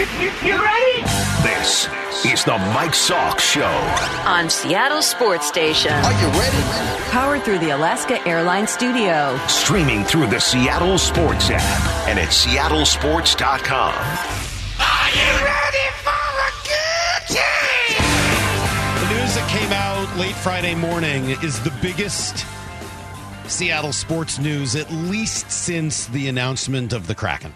You ready? This is the Mike Salk Show on Seattle Sports Station. Are you ready? Powered through the Alaska Airlines Studio. Streaming through the Seattle Sports app and at seattlesports.com. Are you ready for a good time? The news that came out late Friday morning is the biggest Seattle sports news, at least since the announcement of the Kraken.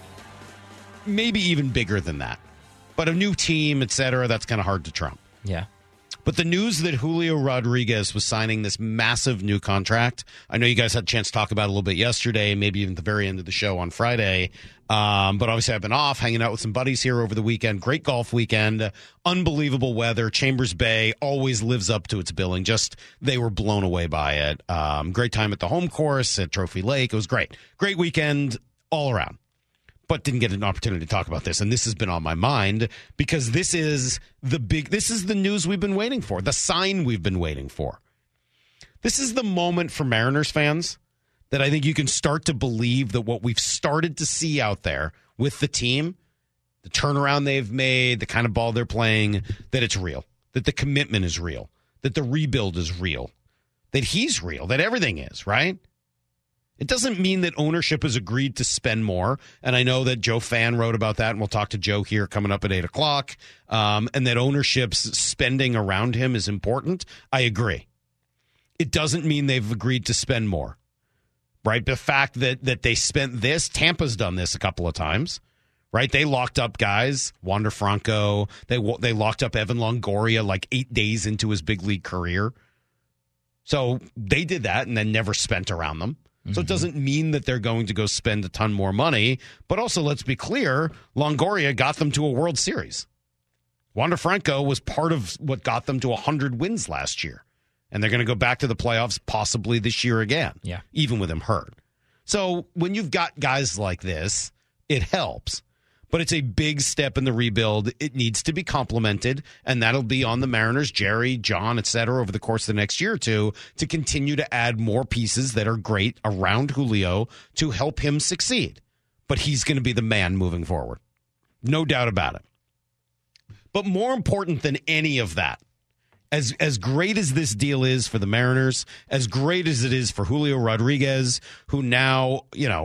Maybe even bigger than that. But a new team, et cetera, that's kind of hard to trump. Yeah. But the news that Julio Rodriguez was signing this massive new contract, I know you guys had a chance to talk about it a little bit yesterday, maybe even at the very end of the show on Friday. But obviously I've been off, hanging out with some buddies here over the weekend. Great golf weekend. Unbelievable weather. Chambers Bay always lives up to its billing. Just, they were blown away by it. Great time at the home course, at Trophy Lake. It was great. Great weekend all around. But didn't get an opportunity to talk about this. And this has been on my mind because this is the news we've been waiting for, the sign we've been waiting for. This is the moment for Mariners fans that I think you can start to believe that what we've started to see out there with the team, the turnaround they've made, the kind of ball they're playing, that it's real, that the commitment is real, that the rebuild is real, that he's real, that everything is, right? It doesn't mean that ownership has agreed to spend more. And I know that Joe Fan wrote about that, and we'll talk to Joe here coming up at 8 o'clock, and that ownership's spending around him is important. I agree. It doesn't mean they've agreed to spend more, right? The fact that they spent this, Tampa's done this a couple of times, right? They locked up guys, Wander Franco. They locked up Evan Longoria like 8 days into his big league career. So they did that and then never spent around them. So it doesn't mean that they're going to go spend a ton more money. But also, let's be clear, Longoria got them to a World Series. Wander Franco was part of what got them to 100 wins last year. And they're going to go back to the playoffs possibly this year again, even with him hurt. So when you've got guys like this, it helps. But it's a big step in the rebuild. It needs to be complemented, and that'll be on the Mariners, Jerry, John, et cetera, over the course of the next year or two to continue to add more pieces that are great around Julio to help him succeed. But he's going to be the man moving forward. No doubt about it. But more important than any of that, as great as this deal is for the Mariners, as great as it is for Julio Rodriguez, who now,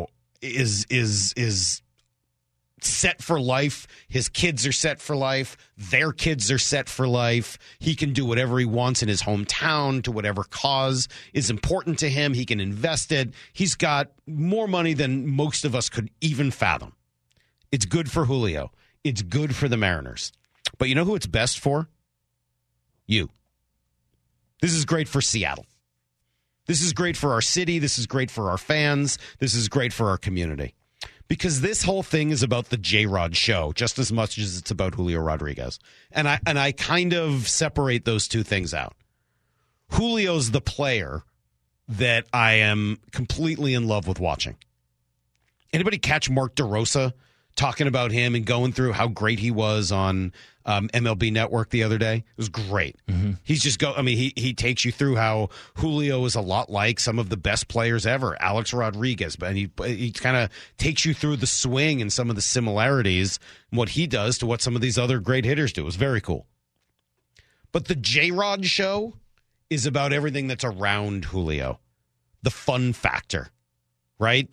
is set for life. His kids are set for life. Their kids are set for life. He can do whatever he wants in his hometown to whatever cause is important to him. He can invest it. He's got more money than most of us could even fathom. It's good for Julio. It's good for the Mariners. But you know who it's best for? You. This is great for Seattle. This is great for our city. This is great for our fans. This is great for our community. Because this whole thing is about the J-Rod show just as much as it's about Julio Rodriguez. And I kind of separate those two things out. Julio's the player that I am completely in love with watching. Anybody catch Mark DeRosa talking about him and going through how great he was on MLB Network the other day? It was great. He's just he takes you through how Julio is a lot like some of the best players ever, Alex Rodriguez, but he kind of takes you through the swing and some of the similarities, what he does to what some of these other great hitters do. It was very cool. But the J-Rod show is about everything that's around Julio. The fun factor. Right?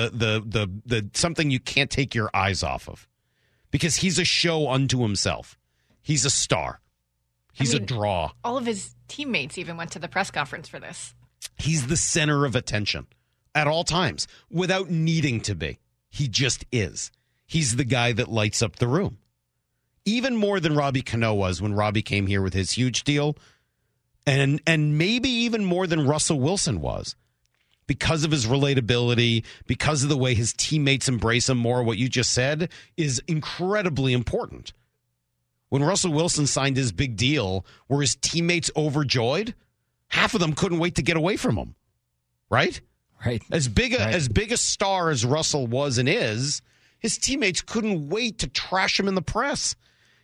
The something you can't take your eyes off of. Because he's a show unto himself. He's a star. He's a draw. All of his teammates even went to the press conference for this. He's the center of attention at all times without needing to be. He just is. He's the guy that lights up the room. Even more than Robbie Cano was when Robbie came here with his huge deal. And maybe even more than Russell Wilson was. Because of his relatability, because of the way his teammates embrace him more, what you just said is incredibly important. When Russell Wilson signed his big deal, were his teammates overjoyed? Half of them couldn't wait to get away from him. Right? Right. As big a star as Russell was and is, his teammates couldn't wait to trash him in the press.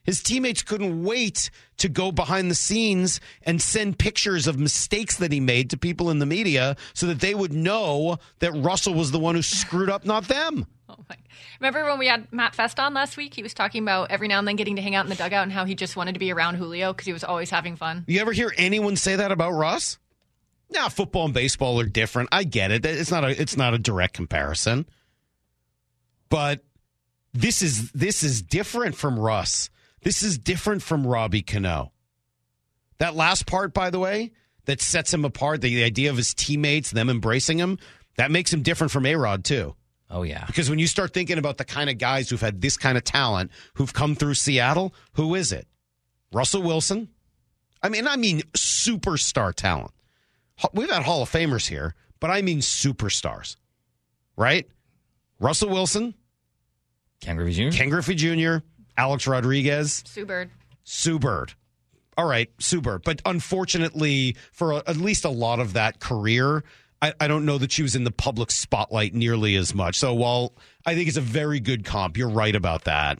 His teammates couldn't wait to go behind the scenes and send pictures of mistakes that he made to people in the media so that they would know that Russell was the one who screwed up, not them. Oh my. Remember when we had Matt Fest on last week? He was talking about every now and then getting to hang out in the dugout and how he just wanted to be around Julio because he was always having fun. You ever hear anyone say that about Russ? Now, football and baseball are different. I get it. It's not a direct comparison. But this is different from Russ. This is different from Robbie Cano. That last part, by the way, that sets him apart, the idea of his teammates, them embracing him, that makes him different from A-Rod, too. Oh, yeah. Because when you start thinking about the kind of guys who've had this kind of talent, who've come through Seattle, who is it? Russell Wilson? I mean superstar talent. We've had Hall of Famers here, but I mean superstars, right? Russell Wilson, Ken Griffey Jr., Alex Rodriguez, Sue Bird. All right, Sue Bird. But unfortunately, for at least a lot of that career, I don't know that she was in the public spotlight nearly as much. So while I think it's a very good comp, you're right about that.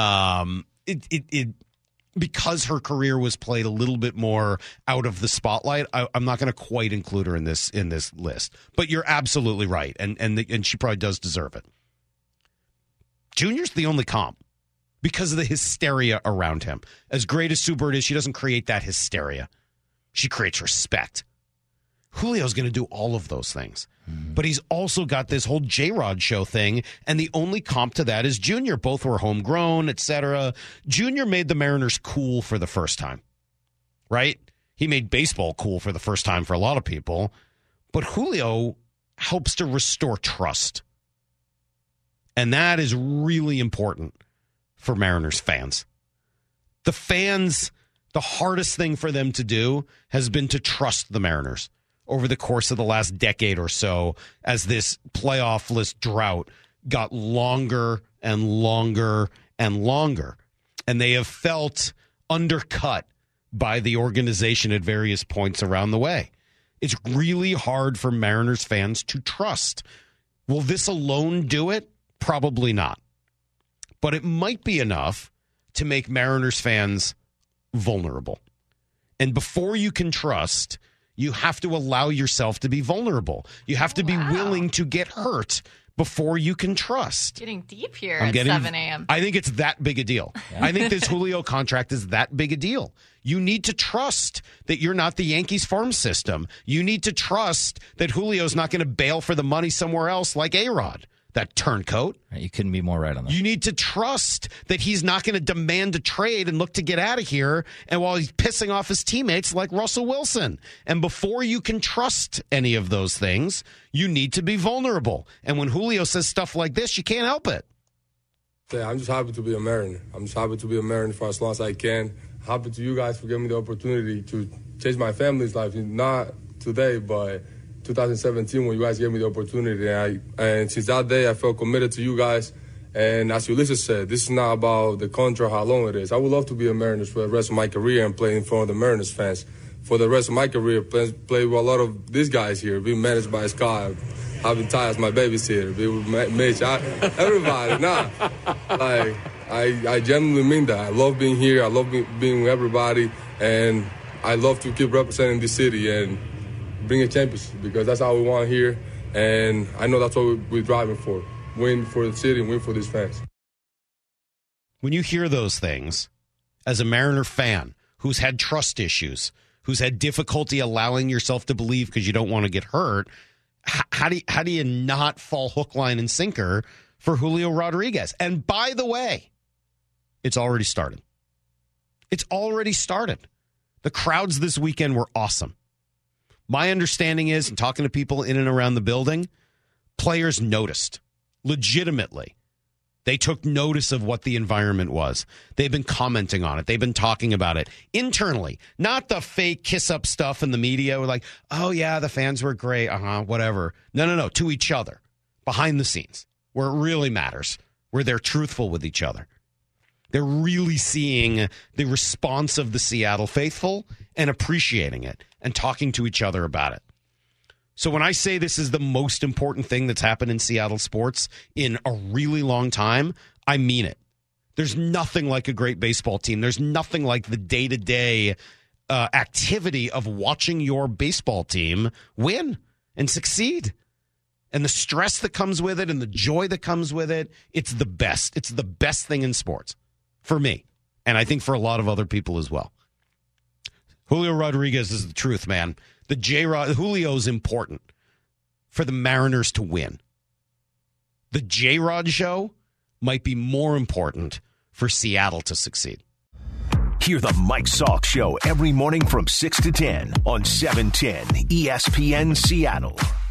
Because her career was played a little bit more out of the spotlight, I'm not going to quite include her in this list. But you're absolutely right, and she probably does deserve it. Junior's the only comp because of the hysteria around him. As great as Sue Bird is, she doesn't create that hysteria. She creates respect. Julio's going to do all of those things. But he's also got this whole J-Rod show thing, and the only comp to that is Junior. Both were homegrown, etc. Junior made the Mariners cool for the first time, right? He made baseball cool for the first time for a lot of people. But Julio helps to restore trust. And that is really important for Mariners fans. The fans, the hardest thing for them to do has been to trust the Mariners over the course of the last decade or so as this playoff-less drought got longer and longer and longer. And they have felt undercut by the organization at various points around the way. It's really hard for Mariners fans to trust. Will this alone do it? Probably not. But it might be enough to make Mariners fans vulnerable. And before you can trust, you have to allow yourself to be vulnerable. You have to be willing to get hurt before you can trust. Getting deep here at 7 a.m. I think it's that big a deal. Yeah. I think this Julio contract is that big a deal. You need to trust that you're not the Yankees farm system. You need to trust that Julio's not going to bail for the money somewhere else like A-Rod. That turncoat. You couldn't be more right on that. You need to trust that he's not going to demand a trade and look to get out of here, and while he's pissing off his teammates like Russell Wilson. And before you can trust any of those things, you need to be vulnerable. And when Julio says stuff like this, you can't help it. Yeah, I'm just happy to be a Mariner. I'm just happy to be a Mariner for as long as I can. Happy to you guys for giving me the opportunity to change my family's life. Not today, but 2017 when you guys gave me the opportunity. And since that day, I felt committed to you guys. And as Ulysses said, this is not about the contract, how long it is. I would love to be a Mariners for the rest of my career and play in front of the Mariners fans. For the rest of my career, play with a lot of these guys here, being managed by Scott, having Ty as my babysitter, be with Mitch, everybody. I genuinely mean that. I love being here. I love being with everybody. And I love to keep representing this city and bring a championship because that's how we want here, and I know that's what we're driving for. Win for the city and win for these fans. When you hear those things, as a Mariner fan who's had trust issues, who's had difficulty allowing yourself to believe because you don't want to get hurt, how do you not fall hook, line, and sinker for Julio Rodriguez? And by the way, it's already started. It's already started. The crowds this weekend were awesome. My understanding is, and talking to people in and around the building, players noticed. Legitimately. They took notice of what the environment was. They've been commenting on it. They've been talking about it internally. Not the fake kiss-up stuff in the media. We're like, oh, yeah, the fans were great. Whatever. No. To each other. Behind the scenes. Where it really matters. Where they're truthful with each other. They're really seeing the response of the Seattle faithful and appreciating it and talking to each other about it. So when I say this is the most important thing that's happened in Seattle sports in a really long time, I mean it. There's nothing like a great baseball team. There's nothing like the day-to-day activity of watching your baseball team win and succeed. And the stress that comes with it and the joy that comes with it, it's the best. It's the best thing in sports for me. And I think for a lot of other people as well. Julio Rodriguez is the truth, man. Julio is important for the Mariners to win. The J-Rod show might be more important for Seattle to succeed. Hear the Mike Salk Show every morning from 6 to 10 on 710 ESPN Seattle.